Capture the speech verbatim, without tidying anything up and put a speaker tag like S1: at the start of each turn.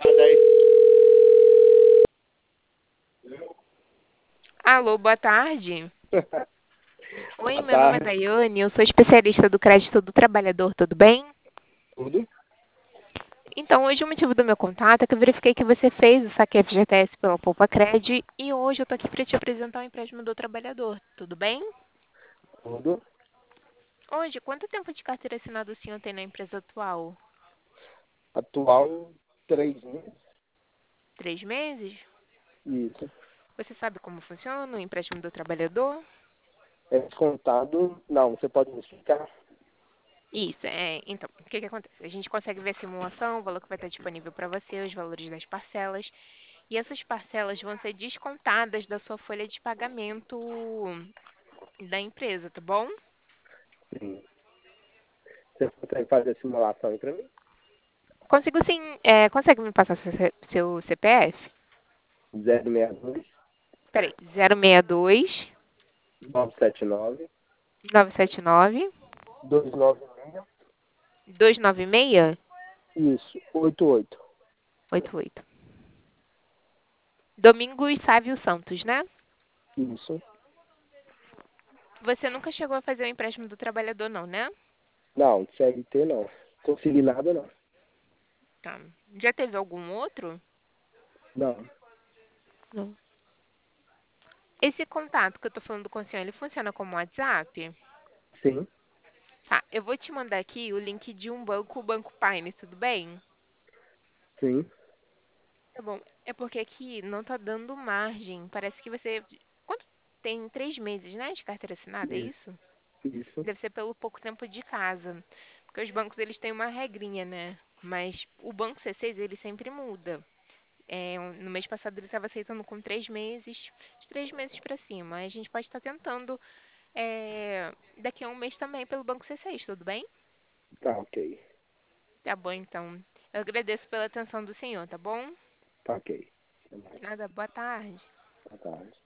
S1: Mas aí,
S2: Alô, boa tarde. Oi,
S1: boa
S2: meu nome é
S1: tarde,
S2: Daiane, eu sou especialista do crédito do trabalhador, tudo bem?
S1: tudo?
S2: Então, hoje o motivo do meu contato é que eu verifiquei que você fez o saque F G T S pela Poupa Cred e hoje eu estou aqui para te apresentar o empréstimo do trabalhador, tudo bem?
S1: Tudo.
S2: Hoje, quanto tempo de carteira assinada o senhor tem na empresa atual?
S1: Atual, três meses.
S2: Três meses?
S1: Isso.
S2: Você sabe como funciona o empréstimo do trabalhador?
S1: É descontado. Não, você pode me explicar?
S2: Isso, é. Então, o que que acontece? A gente consegue ver a simulação, o valor que vai estar disponível para você, os valores das parcelas. E essas parcelas vão ser descontadas da sua folha de pagamento da empresa, tá bom?
S1: Sim. Você consegue fazer a simulação aí pra mim?
S2: Consigo sim. É, consegue me passar seu, C- seu C P F?
S1: zero seis dois,
S2: Peraí, zero seis dois,
S1: nove sete nove,
S2: nove sete nove,
S1: dois nove seis.
S2: dois nove seis,
S1: Isso, oito oito.
S2: oito oito. Domingos Sávio Santos, né?
S1: Isso.
S2: Você nunca chegou a fazer o empréstimo do trabalhador, não, né?
S1: Não, C L T não. Consegui nada não.
S2: Tá. Já teve algum outro?
S1: Não.
S2: Não. Esse contato que eu tô falando com o senhor, ele funciona como WhatsApp?
S1: Sim,
S2: Tá, eu vou te mandar aqui o link de um banco, o Banco Pine, tudo bem?
S1: sim.
S2: Tá bom. É porque aqui não tá dando margem. Parece que você. Quanto? Tem três meses, né, de carteira assinada, é
S1: Isso.
S2: isso?
S1: Isso.
S2: Deve ser pelo pouco tempo de casa. Porque os bancos, eles têm uma regrinha, né? Mas o Banco C seis, ele sempre muda. É, um- no mês passado ele estava aceitando com três meses, de três meses para cima. A gente pode estar tentando é, daqui a um mês também pelo Banco C seis, tudo bem?
S1: Tá, ok.
S2: Tá bom, então. Eu agradeço pela atenção do senhor, tá bom?
S1: Tá, ok. Até mais.
S2: Nada, boa tarde.
S1: Boa tarde.